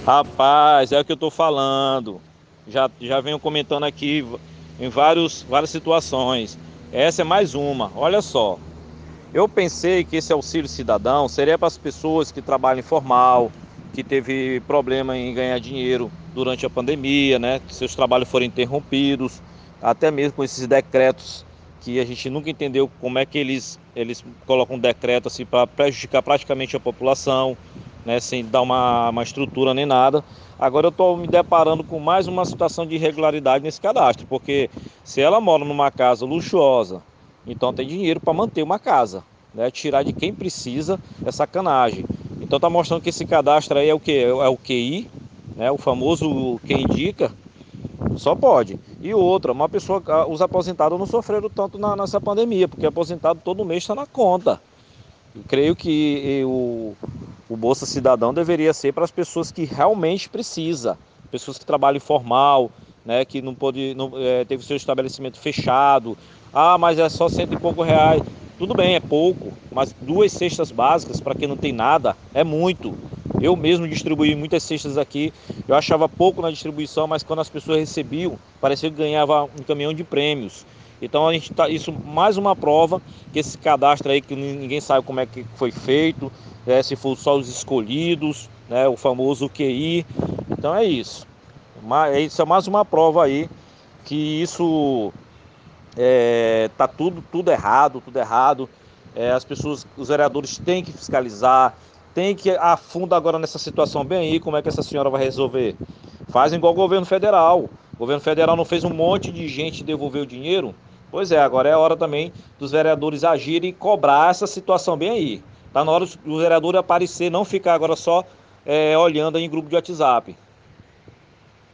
Rapaz, é o que eu tô falando. Já venho comentando aqui em várias situações. Essa é mais uma. Olha só. Eu pensei que esse auxílio cidadão seria para as pessoas que trabalham informal, que teve problema em ganhar dinheiro durante a pandemia, né? Que seus trabalhos foram interrompidos, até mesmo com esses decretos que a gente nunca entendeu como é que eles colocam um decreto assim para prejudicar praticamente a população, né? Sem dar uma estrutura nem nada. Agora eu estou me deparando com mais uma situação de irregularidade nesse cadastro, porque se ela mora numa casa luxuosa, então tem dinheiro para manter uma casa, né? Tirar de quem precisa é sacanagem. Então tá mostrando que esse cadastro aí é o que? É o QI, né? O famoso quem indica, só pode. E outra, uma pessoa, os aposentados não sofreram tanto nessa pandemia, porque aposentado todo mês está na conta. Eu creio que o Bolsa Cidadão deveria ser para as pessoas que realmente precisam, pessoas que trabalham informal, né, que não pode, não, teve seu estabelecimento fechado. Ah, mas é só cento e pouco reais. Tudo bem, é pouco, mas duas cestas básicas para quem não tem nada é muito. Eu mesmo distribuí muitas cestas aqui. Eu achava pouco na distribuição, mas quando as pessoas recebiam, parecia que ganhava um caminhão de prêmios. Então a gente tá isso mais uma prova que esse cadastro aí que ninguém sabe como é que foi feito, se for só os escolhidos, né, o famoso QI. Então é isso. Isso é mais uma prova aí que isso tá tudo errado, tudo errado. As pessoas, os vereadores têm que fiscalizar, tem que a fundo agora nessa situação bem aí, como é que essa senhora vai resolver? Fazem igual o governo federal. O governo federal não fez um monte de gente devolver o dinheiro? Pois é, agora é a hora também dos vereadores agirem e cobrar essa situação bem aí. Tá na hora dos vereadores aparecer, não ficar agora só olhando aí em grupo de WhatsApp.